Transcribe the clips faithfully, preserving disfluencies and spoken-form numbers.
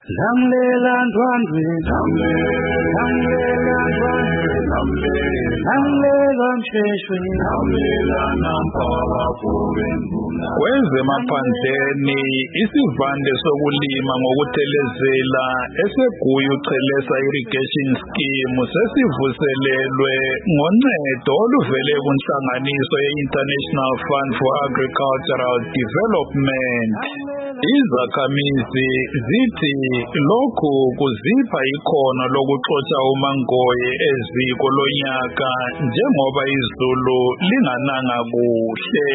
Lamlela ndwandwe, lamlela ndwandwe, lamlela msheshwe, lamlela nampala kubembula. Kwezemaphandleni isivande sokulima ngokuthelezela eseGuyu Chelesa Irrigation Scheme sesivuselelwe ngoncedo oluvele kunhlanganiso ye-International Fund for Agricultural Development. Izakhamizi zithi lokhu kuzipha ikhono lokuxotsha umangoye eziko lonyaka njengoba izulu lingananga kuhle.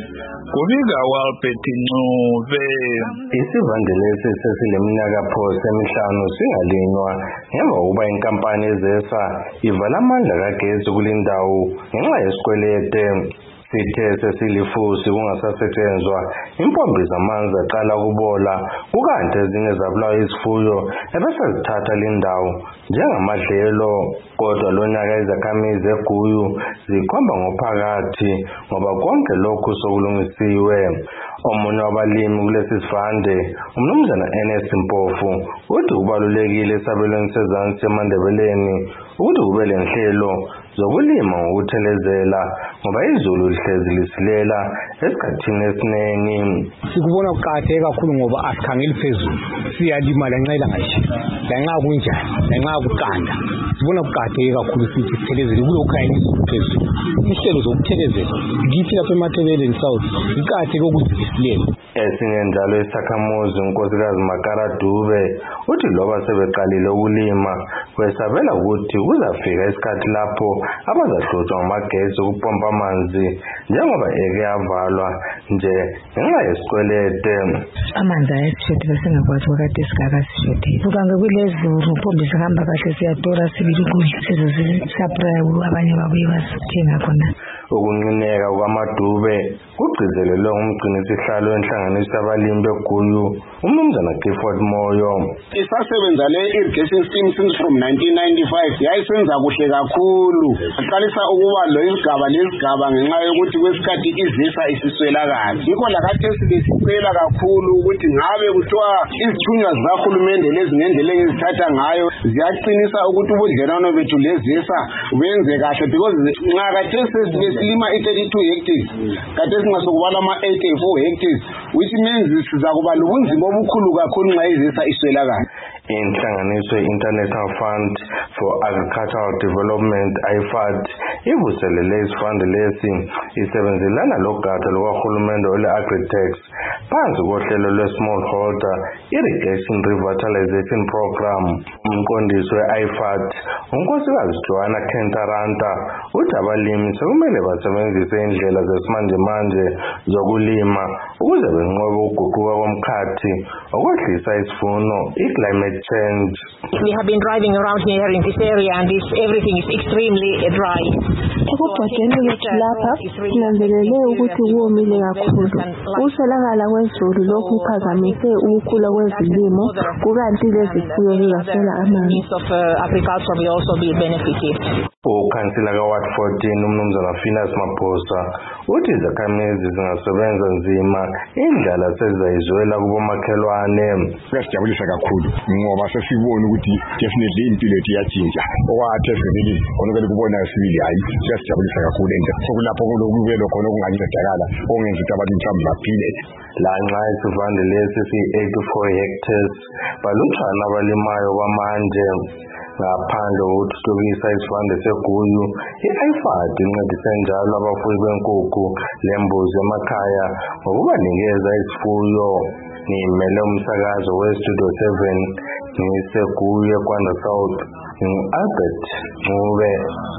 Kubika Albert Ncube. Isivande lesi sesileminyaka phose emihlanu singalinywa ngemva kokuba inkampani ezesa ivala amandla kagesi kulindawo ngenxa yesikwelete. Sithe sesilifusi kungasasetshenzwa impompi zamanzi aqala kubola kukanti ezinye zabulawa izifuyo ebesezithatha lindawo njengamadlelo. Kodwa lonyaka izakhamizi eGuyu zikhomba ngophakathi ngoba konke lokhu sokulungisiwe. Omunye wabalimi kulesi sivande umnumzana Ernest Mpofu uthi kubalulekile esabelweni sezansi eMandebeleni ukuthi kube lenhlelo zokulima ngokuthelezela ngoba izulu lihlezi lisilela esikhathini esiningi. Sikubona kuqakatheke kakhulu ngoba asikhangeli phezulu, siyalima lanxa ilanga lishisa, lanxa kunjani, lanxa kuqanda. Sibona kuqakatheke kakhulu ukuthi sithelezele kulokhaya izulu phezulu. Ihlelo zokuthelezela ngithi lapha eMathebeleni South iqakatheke ukuthi silele. Esinye njalo isakhamuzi uNkosikazi Makara Dube uthi loba sebeqalile ukulima wesabela ukuthi uzafika isikhathi lapho abazahlutshwa ngamagesi ukupompa amanzi njengoba eke yavalwa nje ngenxa yesikwelete. Amanzi ayesishode besengakwazi ukade isigakasishode. Kukange kulezulu impompi zihamba kahle siyatora sibili ukudla sizosisupply abanye babuye basithenga khona. Ukunqineka kwamadube kugcizelelwe ngumgcinisihlalo wenhlanganiso yabalimi beGuyu umnumzana Clifford Moyo. Isasebenza le irrigation scheme since from nineteen ninety-five yayisenza kuhle kakhulu. Aqalisa ukuba lo isigaba lesigaba ngenxa yokuthi kwesikhathi izisa isiswelakala. Yikho lakade sibesicela kakhulu ukuthi ngabe kuthiwa izithunywa zikahulumende lezi ngendlela ezithatha ngayo ziyaqinisa ukuthi ubudlelwano bethu lezisa benze kahle because nxa kade sesilima i-thirty-two hectares kade singasokubala ama-eighty-four hectares which means sizakuba lobunzima obukhulu kakhulu nxa izisa iswelakala. Inhlanganiso ye-International Fund for Agricultural Development I F A D ivuselele isivande lesi isebenzelana logatsha lukahulumende olwe-Agritex phansi kohlelo lwe-Smallholder Irrigation Revitalization Program. Umqondisi we-I F A D uNkosikazi Joanna Kentaranta uthi abalimi sekumele basebenzise indlela zesimanjemanje zokulima ukuze benqobe ukuguquka komkhathi okwehlisa isivuno i-climate change. We have been driving around here in this area and this everything is extremely dry. Ekubhadeni kwethu lapha sinanzelele ukuthi kuwomile kakhulu. Ukuswelakala kwezulu lokhu kuphazamise ukukhula kwezilimo kukanti lezifuyo zizaswela amanzi. Agriculture will also be benefited. Ukhansila ka-Ward fourteen umnumzana Phineas Maphosa uthi izakhamizi zingasebenza nzima indlela sezizayizwela kubomakhelwane. Kuyasijabulisa kakhulu ngoba sesibona ukuthi definitely impilo yethu iyatshintsha. Okwathi esivele konke kubona sibili hayi siyasijabulisa kakhulu ende sokulapho lokubelo khona okungancedakala ongenza ukuthi abantu mhlawumbe baphile. Lanxa isivande lesi siyi-eighty-four hectares balutshwana abalimayo kwamanje. Ngaphandle kokuthuthukisa isivande seGuyu, i-I F A D incedise njalo abafuyi benkukhu lembuzi emakhaya ngokubanikeza izifuyo. Ngimele umsakazo we-Studio seven ngiseGuyu eKwanda South ngu-Albert Ncube.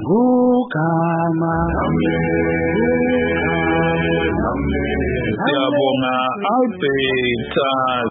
Ukama Siyabonga Albert.